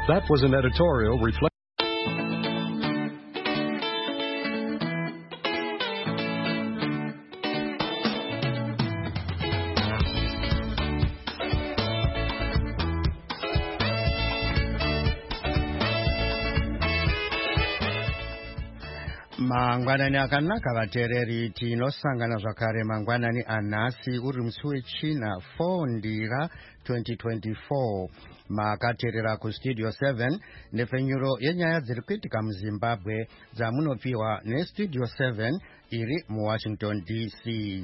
That was an editorial reflecting. Mangwanani akanaka vateereri, tinosangana zvakare mangwanani anhasi uri musi wechina 4 ndira 2024. Makateerera kustudio 7 nepfenyuro yenyaya dziri kuitika muZimbabwe dzamunopiwa nestudio 7 iri muWashington DC.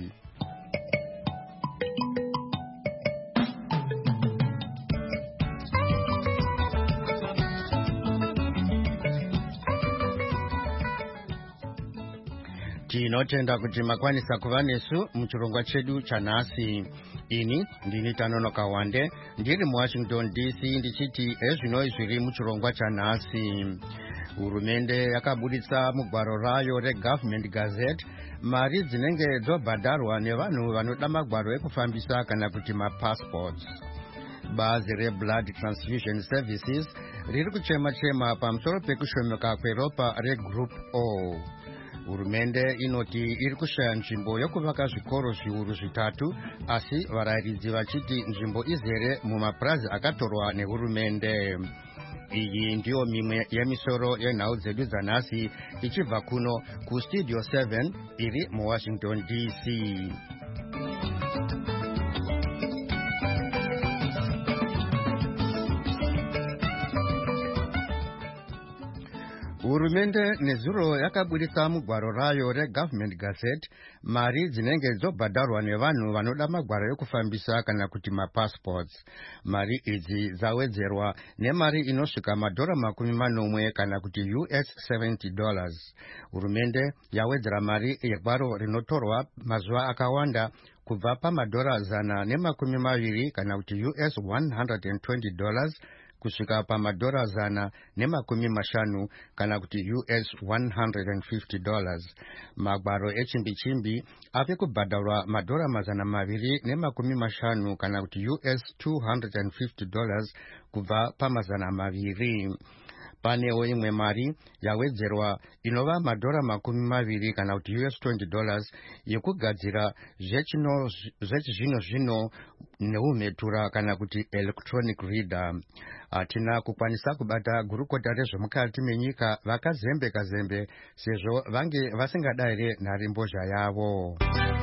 Tinotenda kuti makwanisa kuva nesu muchirongwa chedu chanhasi. Ini ndini Tanonoka Wande ndiri muWashington DC ndichiti ezvinoi zviri muchirongwa chanhasi. Hurumende yakabuditsa mugwaro rayo reGovernment Gazette mari dzinenge dzobhadharwa nevanhu vanoda magwaro ekufambisa kana kuti mapassports. Bazi reBlood Transfusion Services riri kuchema-chema pamusoro pekushomeka kweropa reGroup O. Hurumende inoti iri kushaya nzvimbo yokuvaka zvikoro zviuru zvitatu, asi varayiridzi vachiti nzvimbo izere mumapurazi akatorwa nehurumende. Iyi ndiyo mimwe yemisoro yenhau dzedu dzanhasi ichibva kuno kustudio 7 iri muWashington DC. Hurumende nezuro yakabuditsa mugwaro rayo reGovernment Gazette mari dzinenge dzobhadharwa nevanhu vanoda magwaro ekufambisa kana kuti mapassports. Mari idzi dzawedzerwa nemari inosvika $40 kana kuti $70. Hurumende yawedzera mari yegwaro rinotorwa mazuva akawanda kubva $120 kana kuti $120 kusvika $150 kana kuti $150. Magwaro echimbi-chimbi ave kubhadharwa $250 kana kuti $250 kubva $200. Panewo imwe mari yawedzerwa inova $20 kana kuti $20 yekugadzira zvechizvino-zvino neumhetura kana kuti electronic reader. Hatina kukwanisa kubata gurukota rezvemukati menyika vakazembe-kazembe sezvo vange vasingadare nharembozha yavo.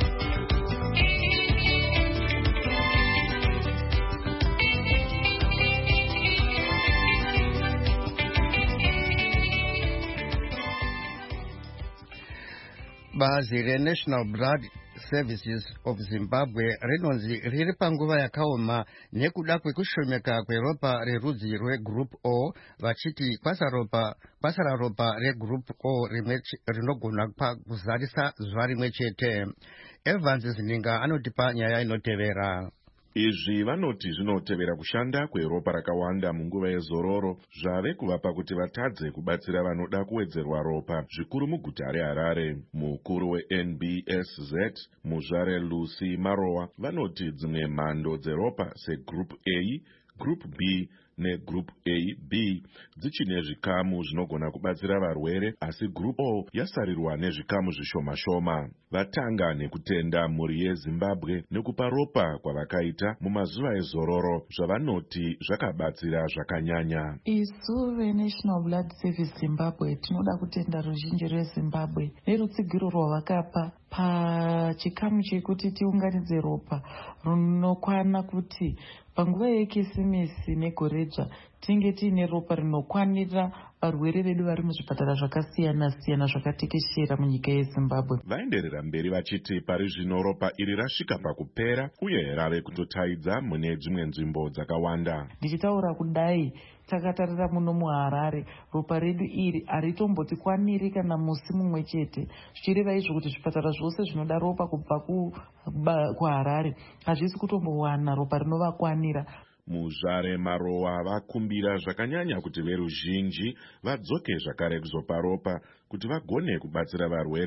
Bazi reNational Blood Services of Zimbabwe rinonzi riri panguva yakaoma nekuda kwekushomeka kweropa rerudzi rweGroup O, vachiti kwasara ropa reGroup O rinogona kuzarisa zuva rimwe chete. Evans Zininga anotipa nyaya inotevera. Izvi vanoti zvinotevera kushanda kweropa rakawanda munguva yezororo zvave kuvapa kuti vatadze kubatsira vanoda kuwedzerwa ropa zvikuru muguta reHarare. Mukuru weNBSZ muzvare Lucy Marowa vanoti dzimwe mhando dzeropa seGroup A, Group B neGroup AB dzichine zvikamu zvinogona kubatsira varwere, asi Group O yasarirwa nezvikamu zvishoma-shoma. Vatanga nekutenda mhuri yeZimbabwe nekupa ropa kwavakaita mumazuva ezororo zvavanoti zvakabatsira zvakanyanya. Isu veNational Blood Service Zimbabwe tinoda kutenda ruzhinji rweZimbabwe nerutsigiro rwavakapa pachikamu chekuti tiunganidze ropa runokwana kuti panguva yeKisimisi negoredzva tinge tiine ropa rinokwanira varwere vedu vari muzvipatara zvakasiyana-siyana zvakatekeshera munyika yeZimbabwe. Vaenderera mberi vachiti pari zvino ropa iri rasvika pakupera uye rave kutotaidza mune dzimwe nzvimbo dzakawanda. Ndichitaura kudai takatarira muno muHarare ropa redu iri haritombotikwaniri kana musi mumwe chete, zvichireva izvo kuti zvipatara zvose zvinoda ropa kubva kuHarare hazvisi kutombowana ropa rinovakwanira. Muzvare Marowa vakumbira zvakanyanya kuti veruzhinji vadzoke zvakare kuzopa ropa kuti vagone kubatsira varwere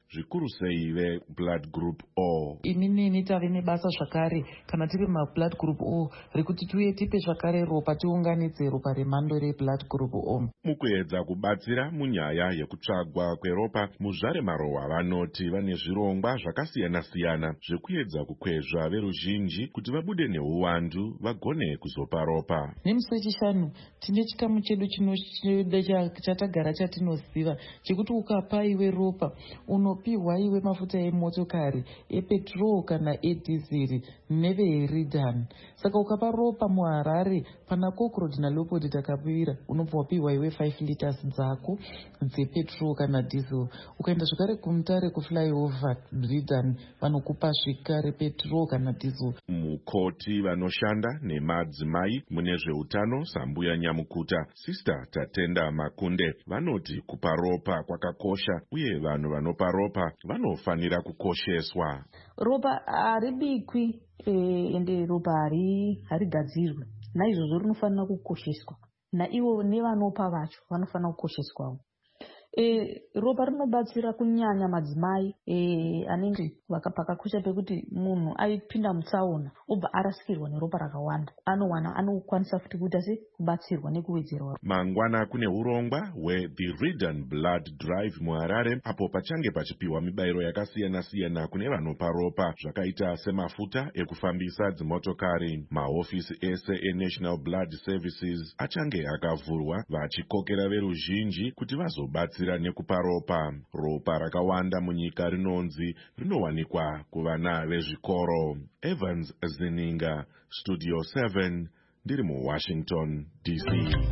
zvikuru sei veblood group O. Inini tave nebasa zvakare kana tiri mablood group O rekuti tiuye tipe zvakare ropa tiunganidze ropa remhando reblood group O. Mukuedza kubatsira munyaya yekutsvagwa kweropa, muzvare marohwa vanoti vane zvirongwa zvakasiyana-siyana zvekuedza kukwezva veruzhinji kuti vabude neuwandu vagone kuzopa ropa. Nemusi wechishanu tine chikamu chedu chatagara chatinoziva chekuti ukapa iwe ropa unopiwa iwe mafuta emotokari epetrol kana edhiziri neveheridhani. Saka ukapa ropa muHarare pana Cockroach naLeopold takapira unobva wapiwa iwe 5 liters dzako dzepetrol kana diesel. Ukaenda zvakare kuMutare kuflyover Bridhan vanokupa zvekare petrol kana diesel. Mukoti vanoshanda nemadzimai mune zveutano Sambuya Nyamukuta, Sister Tatenda Makunde vanoti kupa ropa kwakakosha uye vanhu vanopa ropa vanofanira kukosheswa. Ropa haribikwi ende ropa harigadzirwe, naizvozvo rinofanira kukosheswa. Naivo nevanopa vacho vanofanira kukosheswawo. Ropa rinobatsira kunyanya madzimai anenge pakakosha pekuti munhu aipinda mutsaona obva arasikirwa neropa rakawanda anokwanisa futi kuita kubatsirwa nekuwedzerwa. Mangwana kune urongwa hweThe Ridden Blood Drive muHarare apo pachange pachipiwa mibayiro yakasiyana-siyana kune vanopa ropa zvakaita semafuta ekufambisa dzimotokari. Mahofisi ese eNational Blood Services achange akavhurwa vachikokera veruzhinji kuti vazobatsira nekupa ropa. Ropa rakawanda munyika rinonzi rinowanikwa kuvana vezvikoro. Evans Zininga, Studio 7, ndiri muWashington, DC.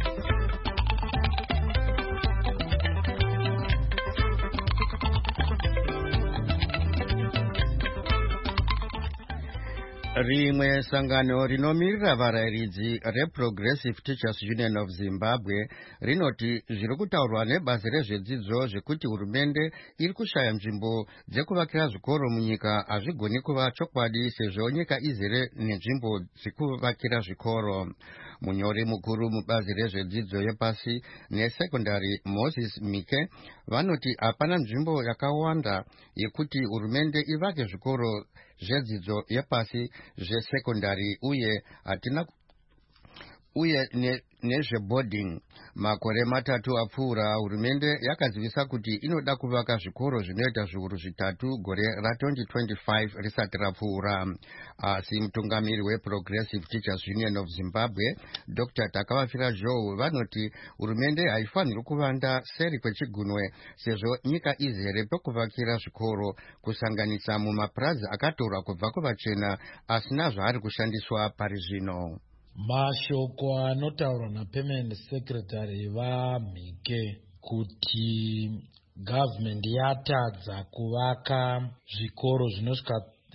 Rimwe sangano rinomirira varayiridzi reProgressive Teachers Union of Zimbabwe rinoti zviri kutaurwa nebazi rezvedzidzo zvekuti hurumende iri kushaya nzvimbo dzekuvakira zvikoro munyika hazvigoni kuva chokwadi sezvo nyika izere nenzvimbo dzekuvakira zvikoro. Munyori mukuru mubazi rezvedzidzo yepasi nesekondari Moses Mike vanoti hapana nzvimbo yakawanda yekuti hurumende ivake zvikoro zvedzidzo yepasi zvesekondari uye nezveboarding. Makore matatu apfuura hurumende yakazivisa kuti inoda kuvaka zvikoro zvinoita zviuru zvitatu gore ra2025 risati rapfuura. Asi mutungamiri weProgressive Teachers Union of Zimbabwe Dr. Takavafira Joe vanoti hurumende haifaniri kuvanda seri kwechigunwe sezvo nyika izere pekuvakira zvikoro kusanganisa mumapurazi akatorwa kubva kuvachena asina zvaari kushandiswa pari zvino. Mashoko anotaurwa naPermanent Secretary vaMhike kuti government yatadza kuvaka zvikoro zvinosvika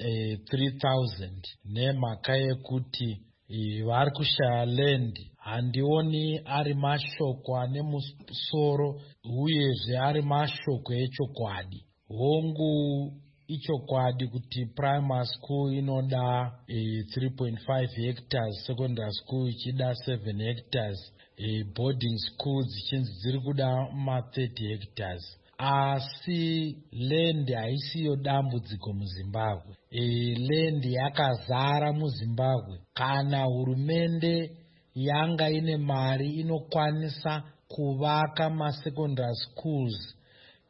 3000 nemhaka yekuti vari kushaya land, handioni ari mashoko ane musoro uyezve ari mashoko echokwadi. Hongu ichokwadi kuti primary school inoda 3.5 hectares, secondary school ichida 7 hectares, boarding schools zichinzi dziri kuda 30 hectares. Asi land haisiyo dambudziko muZimbabwe. Land yakazara muZimbabwe. Kana hurumende yanga ine mari inokwanisa kuvaka masecondary schools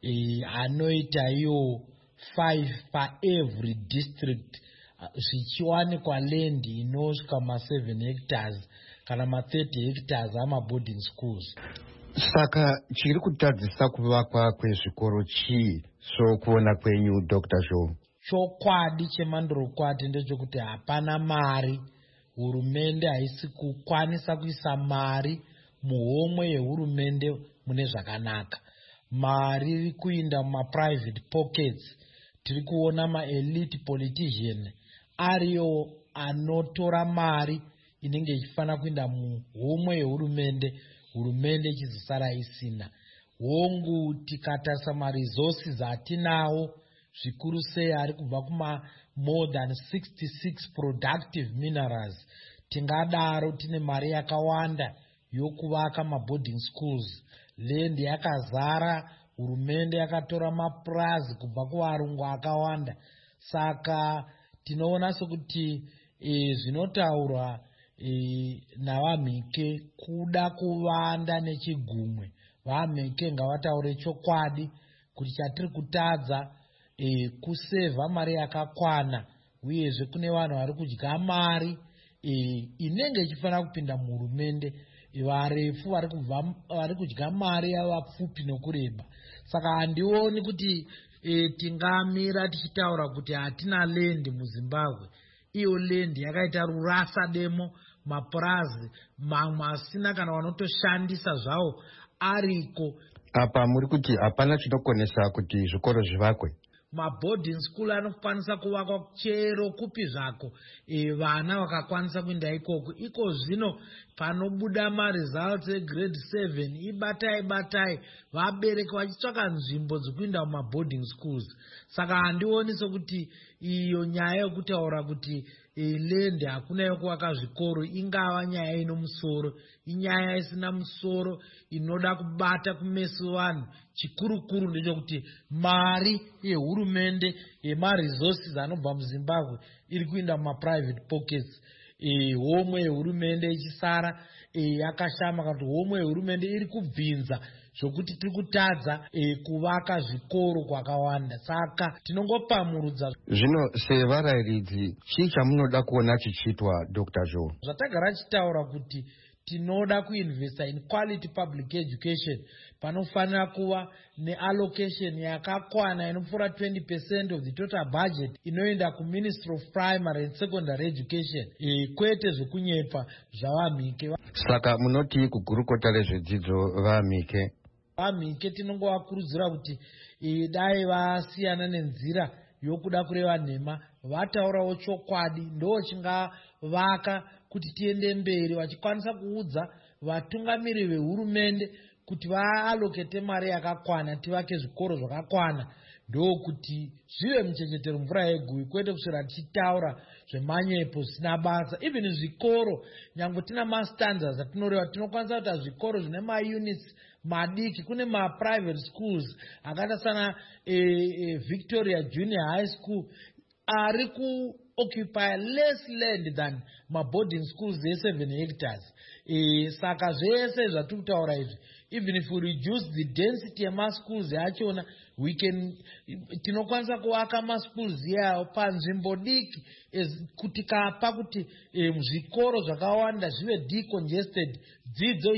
anoita iyo 5 per-every district zvichiwanikwa land inosvika 7 hectares kana 30 hectares amaboarding schools. Saka chiri kutadzisa kuvakwa kwezvikoro chii sokuona kwenyu Dr. Joe? Chokwadi chemandorokwati ndechekuti hapana mari. Hurumende haisi kukwanisa kuisa mari muhomwe yehurumende mune zvakanaka. Mari iri kuinda mumaprivate pockets. Tiri kuona maelite politician ariyo anotora mari inenge ichifanira kuinda muhomwe yehurumende, hurumende ichizosara isina. Hongu tikatarisa maresources atinawo zvikuru sei ari kubva kuma more than 66 productive minerals, tingadaro tine mari yakawanda yokuvaka maboarding schools. Land yakazara hurumende yakatora mapurazi kubva kuvarungu akawanda. Saka tinoona sokuti zvinotaurwa navamhike kuda kuvanda nechigumwe. Vamhike ngavataure chokwadi kuti chatiri kutadza kusevha mari yakakwana, uyezve kune vanhu vari kudya mari inenge ichifanira kupinda muhurumende, varefu vari kudya mari yavapfupi nokureba. Saka handioni kuti tingamira tichitaura kuti hatina lendi muZimbabwe. Iyo lendi yakaita rurasa demo, mapurazi mamwe asina kana vanotoshandisa zvavo ariko. Apa muri kuti hapana chinokonesa kuti zvikoro zvivakwe? Maboarding school anokwanisa kuvakwa chero kupi zvako, vana vakakwanisa kuenda ikoko. Iko zvino panobuda maresults egrade 7 ibatai vabereki vachitsvaka nzvimbo dzekuenda mumaboarding schools. Saka handioni sokuti iyo nyaya yokutaura kuti lendi hakuna yokuvaka zvikoro ingava nyaya ino musoro. Inyaya isina musoro inoda kubata kumeso vanhu. Chikurukuru ndechekuti mari yehurumende yemaresources anobva muZimbabwe iri kuenda mumaprivate pockets. Homwe yehurumende ichisara yakashama, kuti homwe yehurumende iri kubvinza zvokuti tiri kutadza kuvaka zvikoro kwakawanda. Saka tinongopamurudza. Zvino sevarairidzi, chii chamunoda kuona chichiitwa, Dr. Joe? Zvatagara chitaura kuti tinoda kuinvesta in quality public education. Panofanira kuva neallocation yakakwana inopfuura 20% of the total budget inoenda kuMinistry of Primary and Secondary Education, kwete zvekunyepa zvavamhike. Saka munoti kugurukota rezvedzidzo vamhike? Vamhike tinongovakurudzira kuti dai vasiyana nenzira yokuda kureva nhema, vataurawo chokwadi, ndo chingavaka kuti tiende mberi, vachikwanisa kuudza vatungamiri vehurumende kuti vaalokete mari yakakwana tivake zvikoro zvakakwana, ndokuti zvive muchechetero mvura yegui, kwete kuswera tichitaura zvemanyepo zvisina basa. Even zvikoro, nyange tina mastandards atinoreva, tinokwanisa kuita zvikoro zvine maunits madiki. Kune maprivate schools akaita sana Victoria Junior High School ari kuoccupy less land than maboarding schools e7 hectares. Saka zvese zvatiri kutaura izvi, even if we reduce the density yemaschools yachona, tinokwanisa kuvaka maschools yawo panzvimbo diki, kuti kapa kuti zvikoro zvakawanda zvive decongested, dzidzo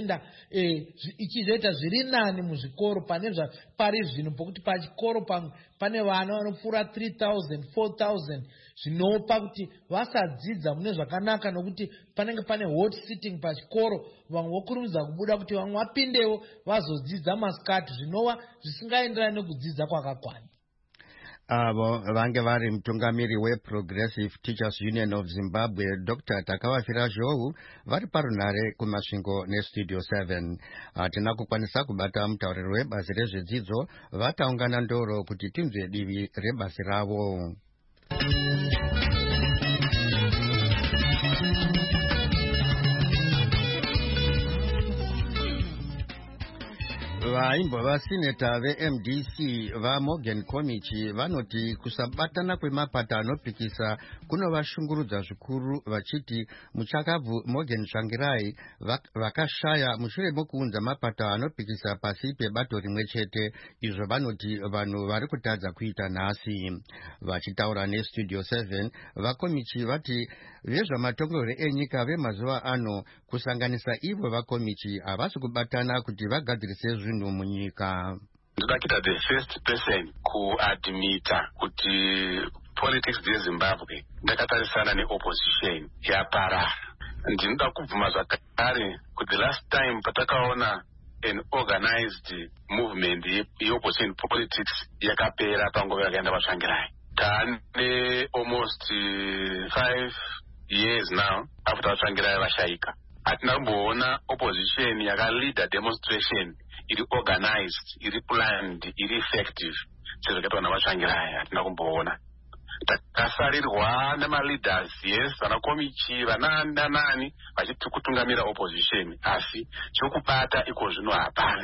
ichizoita zviri nani muzvikoro pane pari zvino, pokuti pachikoro pane vana vanopfuura 3,000 4,000, zvinopa kuti vasadzidza mune zvakanaka, nokuti panenge pane hot sitting pachikoro, vamwe vokurumidza kubuda kuti vamwe vapindewo vazodzidza masikati, zvinova zvisingaenderani nekudzidza kwakakwana. Avo vange vari mutungamiri weProgressive Teachers Union of Zimbabwe, Dr. Takavafira Joe, vari parunhare kumasvingo neStudio 7. Hatina kukwanisa kubata mutauriri webasi rezvedzidzo, vataungana ndoro kuti tinzwe divi rebasi ravo. Vaimbo vasineta veMDC vaMorgan Committee vanoti kusabatana kwemapata anopikisa kunovashungurudza zvikuru, vachiti muchakabvu Morgan Tsvangirai vakashaya mushure mokuunza mapata anopikisa pasi pebato rimwe chete, izvo vanoti vanhu vari kutadza kuita nhasi. Vachitaura neStudio 7, vakomiti vati vezvamatongerwo enyika vemazuva ano kusanganisa ivo vakomiti havasi kubatana kuti vagadzirise zvinhu munyika. Ndoda kuita the first person kuadmita kuti politics dzeZimbabwe ndakatarisana neopposition yaparara. Ndinoda kubvuma zvakare kuti the last time patakaona an organized movement yeopposition politics yakapera panguva yakaenda vaTsvangirai. Tane almost 5 years now after vaTsvangirai vashaika. Hatina kumboona opposition yakalead demonstration iri organized, iri planned, iri effective sezvakaitwa navaTsvangirai. Hatina kumboona. Takasarirwa nemaleaders, yes, vanakomichi vanani vachiti kutungamira opposition, asi chokubata iko zvino hapana.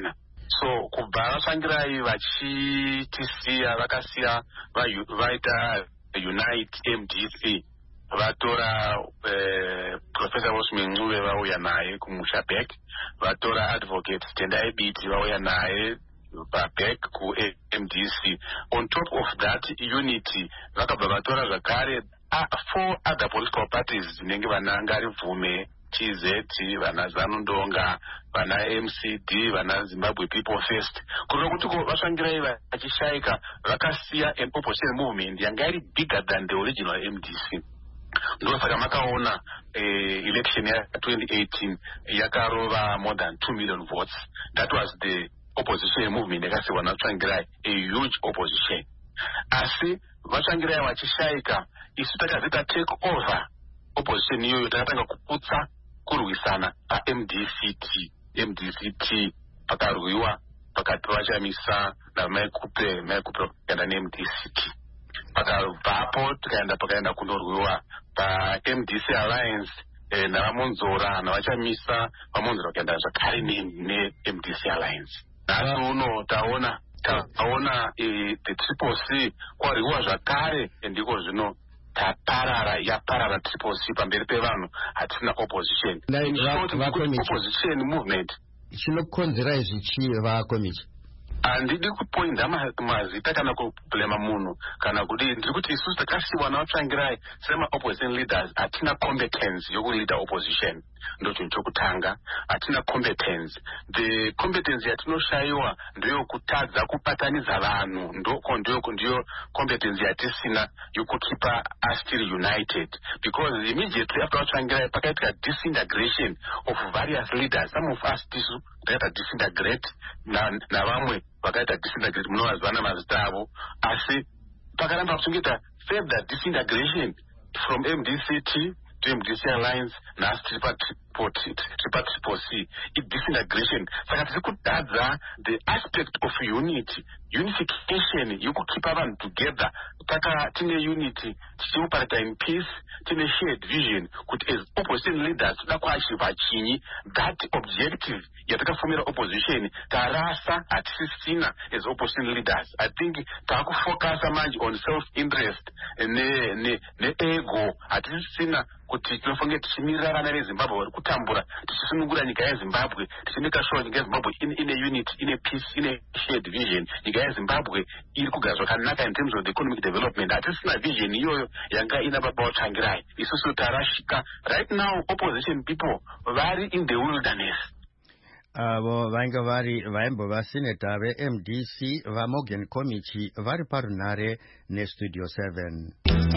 so kubva vatsvangirai vachitisiya vakasiya vaita Unite MDC vatora Professor Osman Ncube vauya naye kumusha back, vatora Advocate Tendai Biti vauya naye back ku MDC. On top of that unity vakabva vatora zvakare 4 other political parties dzinenge vana Ngarivume, TZ, vana ZANU-Ndonga, vana MCD, vana Zimbabwe People First. Kureva kuti vatsvangirai vachishaika vakasiya an opposition movement yanga iri bigger than the original MDC. Ndosaka makaona election ya 2018 yakarova more than 2 million votes. That was the opposition movement yakasiwa natsvangirai, a huge opposition. Asi vatsvangirai vachishaika, isu takazita take over opposition iyoyo, takatanga kuputsa kurwisana pa MDCT pakarwiwa pakati vachamisa namaikupe kaenda neMDCT. Pakabvapo pakaenda kundorwiwa pa MDC Alliance navamonzora navachamisa vamonzora vakaenda zvakare neMDC Alliance. Nhasi uno taona the Triple C kwarwiwa zvakare, ndiko zvino yaparara Triple C pamberi pevanhu, hatina opposition. Opposition movement chinokonzera izvi chii vakomiti? Handidi kupoinda mazita kana kublema munhu kana kudii. Ndiri kuti isusu takasiwa navatsvangirai sema opposition leaders hatina competence yokuleader opposition. Ndo chinhu chokutanga, hatina competence. The competence yatinoshayiwa ndeyokutadza kubatanidza vanhu, ndiyo competence yatisina yokukeepa us still united. Because immediately after vatsvangirai pakaitika disintegration of various leaders. Some of us tisu takaita disintegrate navamwe vakaita disintegrate, munovazivana mazita avo. Asi pakaramba kuchengeta further disintegration from MDCT to MDC Alliance nhasi tiri Triple C, disintegration. Saka tiri kutadza the aspect of unity, unification yokukeepa vanhu together. Tine unity tichioperata in peace, tine shared vision kuti as opposition leaders toda kuachiva chinyi. That objective yatakafomera opposition tarasa, hatisisina as opposition leaders. I think takufocusa manje on self-interest ne-ego. Hatisisina kuti tinofanira tichimirira vana veZimbabwe vari kutambura, tichisunungura nyika yeZimbabwe, tichimeka sure nyika yeZimbabwe ine unity, ine peace, ine shared vision. Nyika yeZimbabwe iri kugara zvakanaka in terms of the economic development. Hatisina vision iyoyo yanga ina baba vatsvangirai. Isusu tarashika. Right now opposition people vari in the wilderness. Avo vainga vaimbova seneta veMDC vaMorgan Committee vari parunare neStudio 7.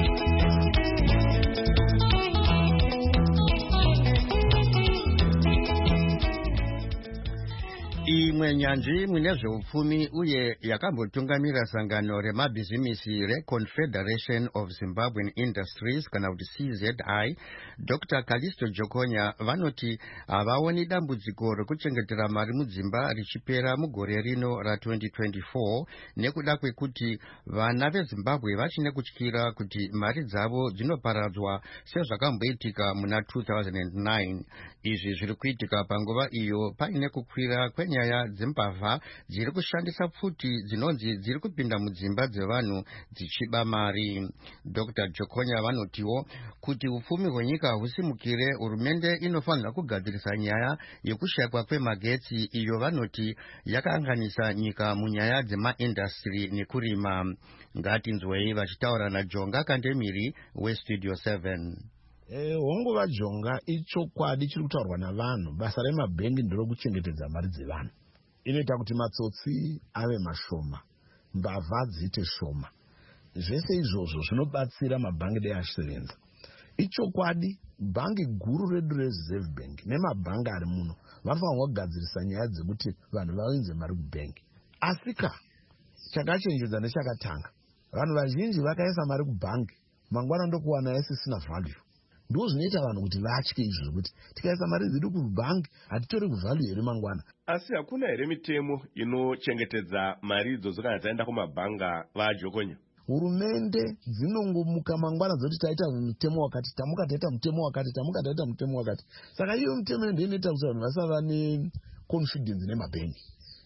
Imwe nyanzvi mune zveupfumi uye yakambotungamira sangano remabhizimisi reConfederation of Zimbabwean Industries kana kuti CZI, Dr. Callisto Jokonya vanoti havaoni dambudziko rekuchengetera mari mudzimba richipera mugore rino ra2024 nekuda kwekuti vana veZimbabwe vachine kutyira kuti mari dzavo dzinoparadzwa sezvakamboitika muna 2009. Izvi zviri kuitika panguva iyo paine kukwira kwenyaya dzembavha dziri kushandisa pfuti dzinonzi dziri kupinda mudzimba dzevanhu dzichiba mari. Dr. Jokonya vanotiwo kuti upfumi hwenyika husimukire, hurumende inofanira kugadzirisa nyaya yekushayikwa kwemagetsi iyo vanoti yakaanganisa nyika munyaya dzemaindastry nekurima. Ngatinzwei vachitaura naJonga Kandemiri weStudio 7. Honguva Jonga, ichokwadi chiri kutaurwa navanhu. Basa remabhengi nderokuchengetedza mari dzevanhu. Inoita kuti matsotsi ave mashoma, mbavha dziite shoma. Zvese izvozvo zvinobatsira mabhangi dei achisevenza. Ichokwadi bhangi guru redu reReserve Bank nemabhangi ari muno vanofanirwa kugadzirisa nyaya dzekuti vanhu vaunze mari kubhengi. Asika chakachenjedza nechakatanga. Vanhu vazhinji vakaisa mari kubhangi, mangwana ndokuwana isisina value. Ndo zvinoita vanhu kuti vatye izvo kuti tikaisa mari dzedu kubhangi hatitori kuvalue here mangwana. Asi hakuna here mitemo inochengetedza mari idzodzo kana dzaenda kumabhanga vaJokonya? Hurumende dzinongomuka mangwana dzoti taita mutemo wakati, tamuka taita mutemo wakati, tamuka taita mutemo wakati. Saka iyo mutemo ndiyo inoita kuti vanhu vasava neconfidence nemabhengi.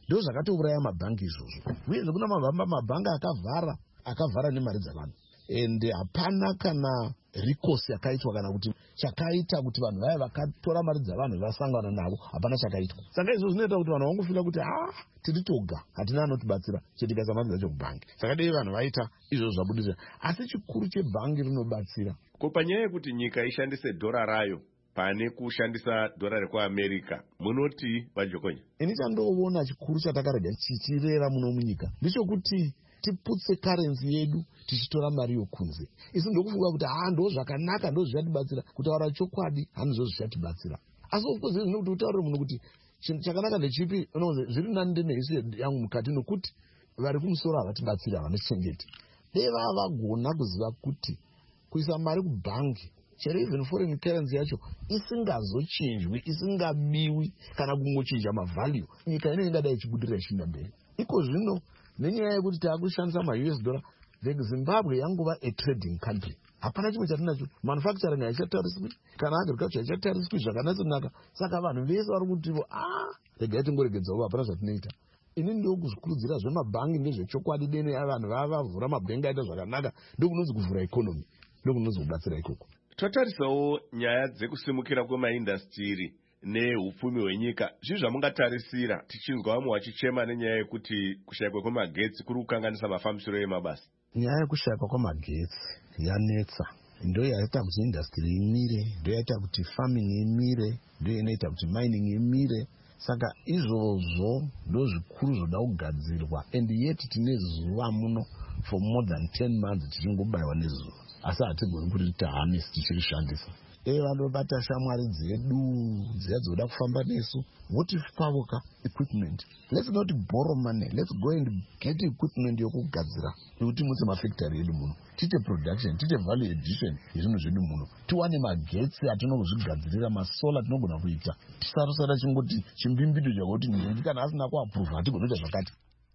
ndo zvakatouraya mabhangi izvozvo. Uyezve kuna mabhangi akavhara nemari dzavanhu, ende hapana kana rikosi yakaitwa kana kuti chakaita kuti vanhu vaya vakatora mari dzavanhu vasangana navo, hapana chakaitwa. Saka izvo zvinoita kuti vanhu vangofila kuti tiri toga, hatina anotibatsira chetikasa mari dzacho kubhangi. Saka dei vanhu vaita izvozvo zvabudirira, asi chikuru chebhangi rinobatsira. Ko panyaya yekuti nyika ishandise dhora rayo pane kushandisa dhora rekuamerica, munoti vaJokonya? Ini chandoona chikuru chatakarega chichireva muno munyika ndichokuti tiputse karenzi yedu tichitora mari yokunze. Isi ndokufunga kuti ndo zvakanaka, ndo zvichatibatsira. Kutaura chokwadi hanizvo zvichatibatsira. Asi of course zvinokuti utaure munhu kuti chakanaka ndechipi, zviri nani neisi yangu mukati nokuti vari kumusoro havatibatsira, havanochengeti. Dei vagona kuziva kuti kuisa mari kubhangi, chero even foreign currency yacho isingazochinjwi, isingabiwi kana kungochinja mavalue, nyika ine ingadai ichibudirira ichienda mberi. Iko zvino nenyaya yekuti taakushandisa ma-US dollar, Zimbabwe yanguva a trading country. Hapana chimwe chatinacho. Manufacturing haichatariswi, kana agriculture haichatariswi zvakanatsinaka. Saka vanhu vese vari kuti regai tingoregedzawo, hapana zvatinoita. Ini ndokuzvikurudzira zvemabhangi ndezvechokwadi dene vanhu vavavhura mabhengi aita zvakanaka, ndokunonzi kuvhura ikonomi, ndokunonzi kubatsira ikoko. Totarisawo nyaya dzekusimukira kwemaindastiri neupfumi hwenyika. Zvizvi zvamungatarisira tichinzwa vamwe vachichema nenyaya yekuti kushayikwa kwemagetsi kuri kukanganisa mafambisiro emabasa? Nyaya yekushayikwa kwemagetsi yanetsa, ndo yaita kuti industry imire, ndo yaita kuti farming imire, ndo inoita kuti mining imire. Saka izvozvo ndo zvikuru zvoda kugadzirwa, and yet tine zuva muno for more than 10 months tichingobayiwa nezuva, asi hatigoni kuti tahamisi tichirishandisa. Vanobata shamwari dzedu dziya dzoda kufamba nesu, votipawoka equipment. Let's not borrow money, let's go and get equipment yokugadzira kuti mutse mafactory edu muno, tite production, tite value addition yezvinhu zvedu muno, tiwane magetsi atinozvigadzirira, masola tinogona kuita, tisarosara chingoti chimbimbido chakuti ndombi kana asina kuapprove hatigonoita zvakati.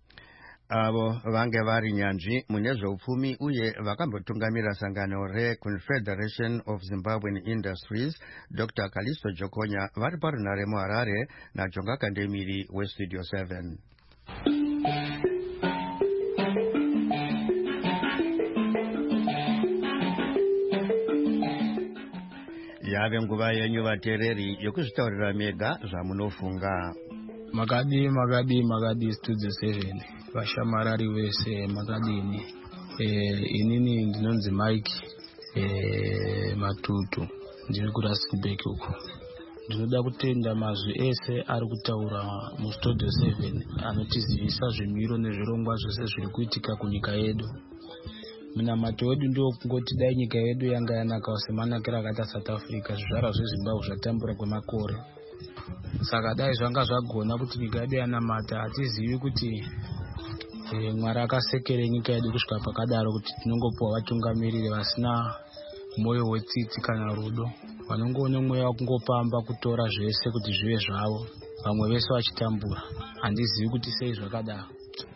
Avo vange vari nyanzvi mune zveupfumi uye vakambotungamira sangano reConfederation of Zimbabwean Industries, Dr. Kalisto Jokonya, vari parunare muHarare naJonga Kandemiri weStudio 7. Yave nguva yenyu vateereri yokuzvitaurira mega zvamunofunga. Makadi Studio 7 vashamarari vese makadini. Inini ndinonzi Mike Matutu, ndiri kuRustenburg uko. Ndinoda kutenda mazwi ese ari kutaura muStudio 7 anotizivisa zvemiro nezvirongwa zvose zviri kuitika kunyika yedu. Munamato wedu ndio kungoti dai nyika yedu yanga yanaka semanakira akaita South Africa, zvizvarwa zveZimbabwe zvatambura kwemakore. Saka dai zvanga zvagona kuti nyika yedu yanamata, hatizivi kuti Mwari akasekere nyika yedu kusvika pakadaro kuti tinongopuwa vatungamiriri vasina moyo wetsitsi kana rudo, vanongoona mweya wakungopamba kutora zvese kuti zvive zvavo, vamwe vese vachitambura. Handizivi kuti sei zvakadaro.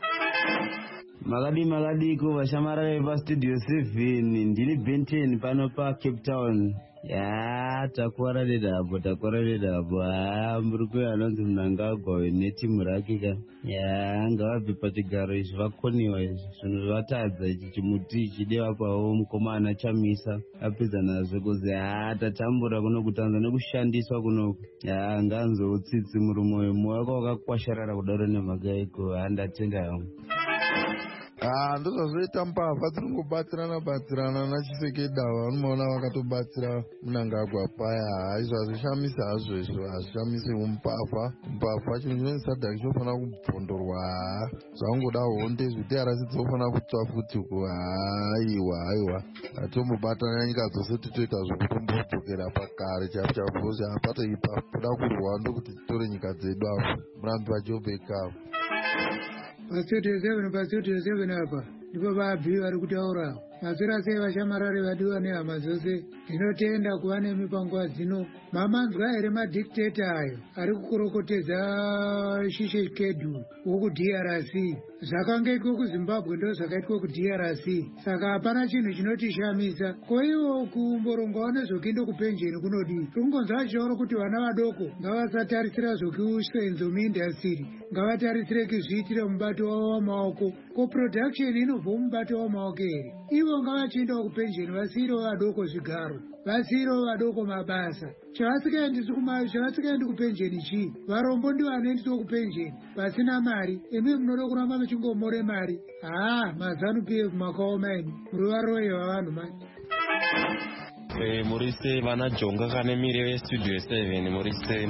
Makadi vashamarare paStudio 7, ndini Benton pano paCape Town. Takwara nedabo. Murikuya anonzi Mnangagwa netimu rake ka. Ngavabve pachigaro izvi vakoniwa izvi. Zvinhu zvatadza ichi chimuti chideva pawo mukomana Chamisa. Apedza nazvo kuzi tatambura kuno kutanza nekushandiswa kuno. Nganzo utsitsi murumoyo moyo wakakwasharara kudaro nemhaka iko. Ndatenda yangu. Ndozvazoita mbavha dzinongobatsirana naChisekedava, unomaona vakatobatsira Mnangagwa paya. Izvo hazvishamisi hazvo, izvo hazvishamisi. Mbavha chinhu chinonzi sadhaki chinofanira kubvondorwa, zvangoda honde zviti arasi dzofanira kutsva futi uko. Aiwa hatombobatana nyika dzose titoita zvokutombodzokera pakare chapu hapatoipa kuda kurwa ndokuti titore nyika dzedu apo murambi vachobeka. paStudio 7 apa ndipo vaabhi vari kutaura masura sei vashamarare vadiwa nehama dzose. Ndinotenda kuva nemi panguva dzino. Mamanzwa here madhikiteta ayo ari kukorokotedza shishe kedu woku DRC. Zvakangaitwa kuZimbabwe ndo zvakaitwa kuDRC. Saka hapana chinhu chinotishamisa. Ko iwo kumborongawo nezvokuenda kupenjeni kunodii? Kungonzwa achitaura kuti vana vadoko ngavasatarisira zvokusenzo muindasitiri, ngavatarisire kuzviitira mubato wavo wamaoko. Ko production inobva mubato wamaoko here? Ivo ngavachiendawo kupenjeni, vasiyirewo vadoko zvigaro, vasiyirewo vadoko mabasa. Chavasikaendi kupenjeni chii? Varombo ndivo vanoendeswa kupenjeni vasina mari. Imi munoda kuramba muchingomore mari. Mazanu PF makaoma imi muri varoyi vavanhu mani. Murise vana Jonga kane mire vestudio 7 murise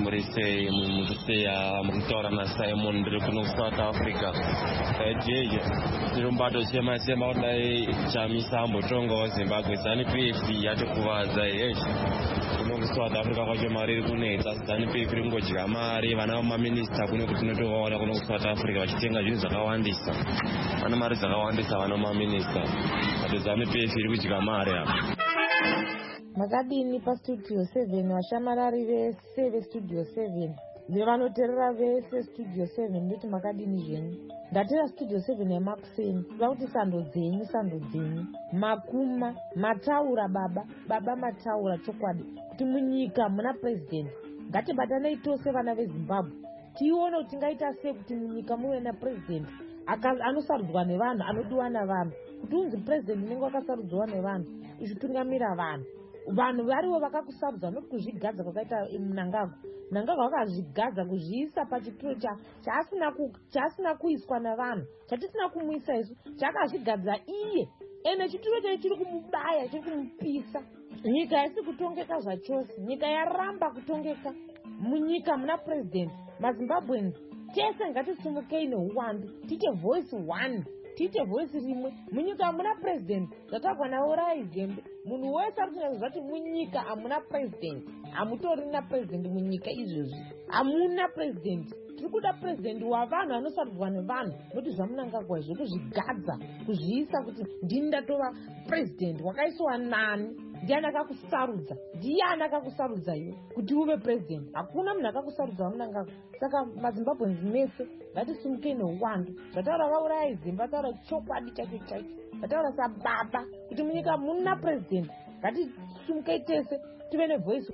muritaura naSimon ndiri kuno South Africa. Jeje tirumbato sema kudai chamisa ambotongawo Zimbabwe ZANU-PF yatikuvadza yeshe kuno South Africa kwacho mari iri kunetsa. ZANU-PF iri kungodya mari, vana vamaminista kune kuti tinotovaona kuno South Africa vachitenga zvinhu zvakawandisa, vana mari dzakawandisa vana vamaminista, ati ZANU-PF iri kudya mari apa. Makadini pastudio 7 vashamarari vese vestudio 7 nevanoteerera vese studio 7 ndoti makadini zvenyu. Ndatera studio 7 yemakuseni kuda kuti sando dzenyu makuma mataura baba mataura chokwadi kuti munyika muna president. Ngatibatanei tose vana veZimbabwe tione kuti tingaita sei kuti munyika muve napresident anosarudzwa nevanhu, anodiwa navanhu. Kuti unzi president unenge wakasarudzwa nevanhu ichitungamira vanhu. Vanhu varivo vakakusarudza nokuti kuzvigadza kwakaita Mnangagwa vakazvigadza kuzviisa pachituro chaasina kuiswa navanhu, chatisina kumuisa isu, chakazvigadza iye. Ene chituro chacho chiri kumubaya, chiri kumupisa. Nyika isi kutongeka zvachose, nyika yaramba kutongeka. Munyika muna president. maZimbabweans tese ngatisumukei neuwandu, tiite voice one, tiite voice rimwe. Munyika amuna president, zvatagwana urai Zembe. Munhu wese ari kunyatsa kuti munyika amuna president, hamutorina president munyika izvozvi, hamuna president. Tiri kuda president wavanhu anosarudzwa nevanhu, nokuti zvamunangagwa izvo kuzvigadza, kuzviisa kuti ndini ndatova president. Wakaiswa nani? Ndiani akakusarudza? Ndiani akakusarudza iwe kuti uve president? Hakuna munhu akakusarudza wamunangagwa. Saka maZimbabweans mese ngatisumukei neuwandu. Zvataura vauraya Zembe, taura chokwadi chacho chacho. Vataura sababa kuti munyika muna president. Ngatisumukei tese tive nevoice.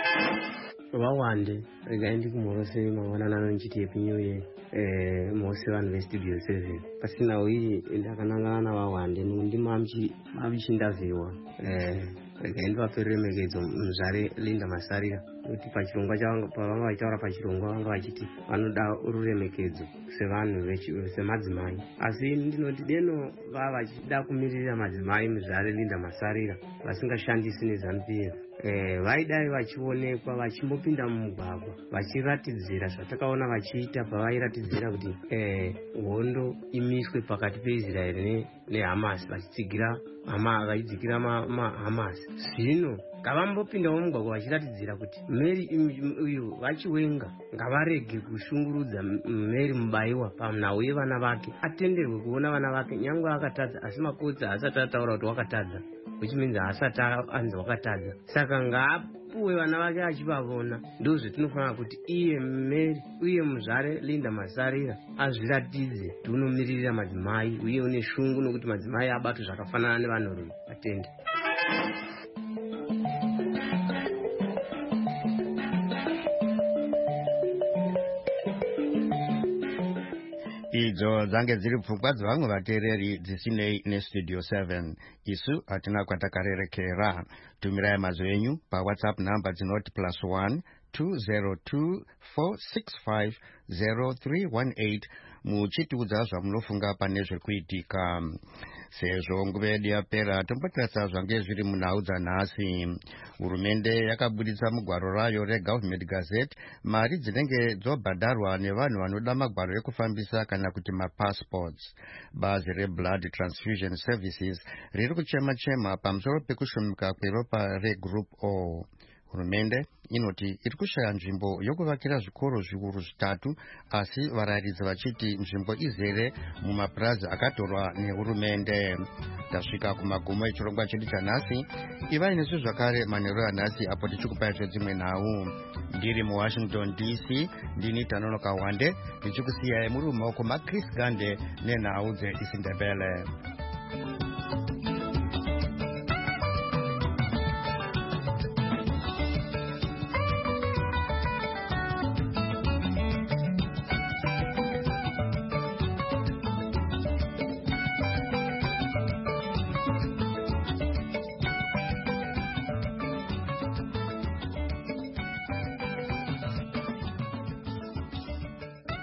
Vawande regai ndikumorose mangwanana anonchiti epinyu ye mose vanhu vestudio 7 pasina uyi ndakanangana vawande ndimamchindavhiwa regai ndivaperere mekedzo muzvare Linda Masarira kuti pachirongwa pavanga vachitaura pachirongwa vanga vachiti vanoda ruremekedzo sevanhu semadzimai, asi ndinoti deno vava vachida kumirira madzimai muzvare Linda Masarira vasingashandisi neZANU-PF. Vaidai vachionekwa vachimbopinda mumugwagwa vachiratidzira zvatakaona vachiita pavairatidzira kuti hondo imiswe pakati peIsraeri neHamas vachidzikira Hamas. Zvino ngavambopindawo mumugwagwa vachiratidzira kuti Mary uyu vachiwenga ngavarege kushungurudza Mary mubayiwa panhau yevana vake, atenderwe kuona vana vake nyangwe akatadza, asi makotsi haasati ataura kuti wakatadza, which means haasati anzi wakatadza. Saka ngaapuwe vana vake achivavona. Ndozvatinofanira kuti iye Mary uye muzvare Linda Masarira azviratidze kuti unomiririra madzimai uye une shungu nokuti madzimai abatwa zvakafanana nevanhurume. Atende. Idzo dzange dziri pfungwa dzevamwe vateereri dzisinei nestudio 7. Isu hatina kwatakarerekera. Tumirai mazwi enyu paWhatsApp namba dzinoti +1 202 465 0318 muchitiudza zvamunofunga pane zvekuitika. Sezvo nguva yedu yapera, tombotarisa ngezviri munhau dzanhasi. Hurumende yakabuditsa mugwaro rayo reGovernment Gazette mari dzinenge dzobhadharwa nevanhu vanoda magwaro ekufambisa kana kuti mapassports. Bazi reBlood Transfusion Services riri kuchema pamusoro pekushomeka kweropa reGroup O. hurumende inoti iri kushaya nzvimbo yokuvakira zvikoro zvikuru zvitatu, asi varayiridzi vachiti nzvimbo izere mumapurazi akatorwa nehurumende. Tasvika kumagumo echirongwa chedu chanhasi. Ivai nesu zvakare manheru anhasi apo tichikupai dzimwe nhau. Ndiri muWashington DC, ndini Tanonoka Wande, ndichikusiyai muri mumaoko maChris Gande nenhau dzeIsindebele.